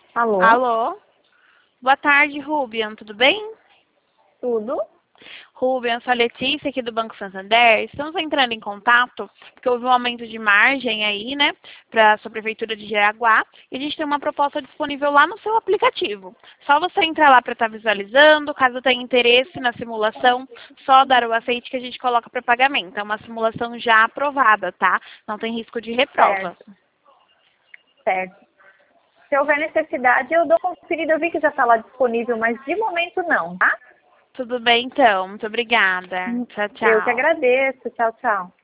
Alô? Alô? Boa tarde, Rubian, tudo bem? Tudo? Rubian, sou a Letícia aqui do Banco Santander. Estamos entrando em contato porque houve um aumento de margem aí, né, para a sua prefeitura de Jaraguá. E a gente tem uma proposta disponível lá no seu aplicativo. Só você entrar lá para estar visualizando. Caso tenha interesse na simulação, só dar o aceite que a gente coloca para pagamento. É uma simulação já aprovada, tá? Não tem risco de reprova. Certo, certo. Se houver necessidade, eu dou conferida. Eu vi que já está lá disponível, mas de momento não, tá? Tudo bem, então. Muito obrigada. Tchau, Eu que tchau. agradeço. Tchau, tchau.